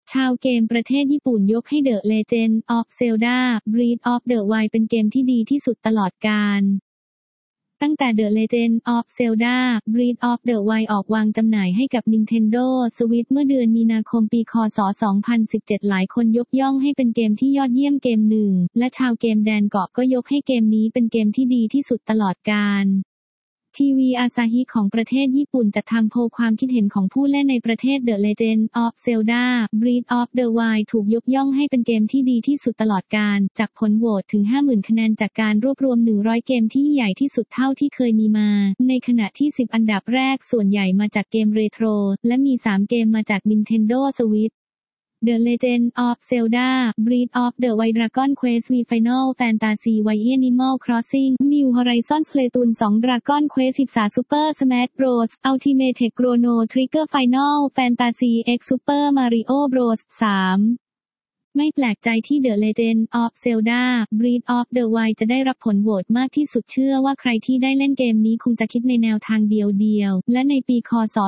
ชาวเกมประเทศญี่ปุ่นยกให้ The Legend of Zelda Breath of the Wild เป็นเกมที่ดีที่สุดตลอดกาลตั้งแต่ The Legend of Zelda Breath of the Wild ออกวางจำหน่ายให้กับ Nintendo Switch เมื่อเดือนมีนาคมปีค.ศ. 2017 หลายคนยกย่องให้เป็นเกมที่ยอดเยี่ยมเกมหนึ่งและชาวเกมแดนเกาะก็ยกให้เกมนี้เป็นเกมที่ดีที่สุดตลอดกาลทีวีอาซาฮิของประเทศญี่ปุ่นจัดทำโพลความคิดเห็นของผู้เล่นในประเทศ The Legend of Zelda Breath of the Wild ถูกยกย่องให้เป็นเกมที่ดีที่สุดตลอดกาลจากผลโหวตถึง 50,000 คะแนนจากการรวบรวม 100 เกมที่ใหญ่ที่สุดเท่าที่เคยมีมาในขณะที่ 10 อันดับแรกส่วนใหญ่มาจากเกมเรโทรและมี 3 เกมมาจาก Nintendo Switch The Legend of Zelda Breath of the Wild Dragon Quest V Final Fantasy Y Animal Crossing New Horizons Splatoon 2 Dragon Quest 13 Super Smash Bros Ultimate Chrono Trigger Final Fantasy X Super Mario Bros 3ไม่แปลกใจที่ The Legend of Zelda Breath of the Wild จะได้รับผลโหวตมากที่สุดเชื่อว่าใครที่ได้เล่นเกมนี้คงจะคิดในแนวทางเดียวและในปีค.ศ.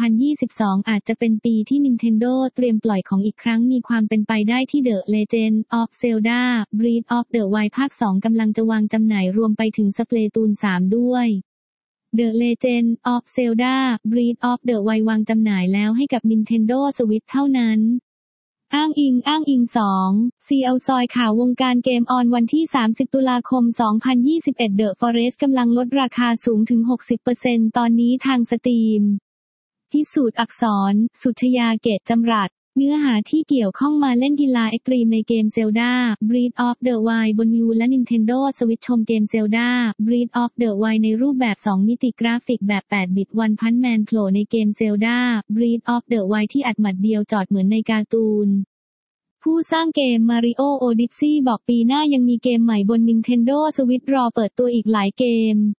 2022 อาจจะเป็นปีที่ Nintendo เตรียมปล่อยของอีกครั้งมีความเป็นไปได้ที่ The Legend of Zelda Breath of the Wild ภาค 2 กำลังจะวางจำหน่ายรวมไปถึง Splatoon 3 ด้วย The Legend of Zelda Breath of the Wild วางจำหน่ายแล้วให้กับ Nintendo Switch เท่านั้นอ้างอิง2 CL ซอยข่าววงการเกมออนวันที่ 30 ตุลาคม 2021 The Forest กำลังลดราคาสูงถึง 60% ตอนนี้ทางสตรีมพิสูจน์อักษร สุชยาเกตจำรัดเนื้อหาที่เกี่ยวข้องมาเล่นกีฬาเอ็กตรีมในเกม Zelda Breath of the Wild บน Wii U และ Nintendo Switch ชมเกม Zelda Breath of the Wild ในรูปแบบ 2 มิติกราฟิกแบบ 8 บิต One Punch Man โผล่ในเกม Zelda Breath of the Wild ที่อัดหมัดเดียวจอดเหมือนในการ์ตูนผู้สร้างเกม Mario Odyssey บอกปีหน้ายังมีเกมใหม่บน Nintendo Switch รอเปิดตัวอีกหลายเกม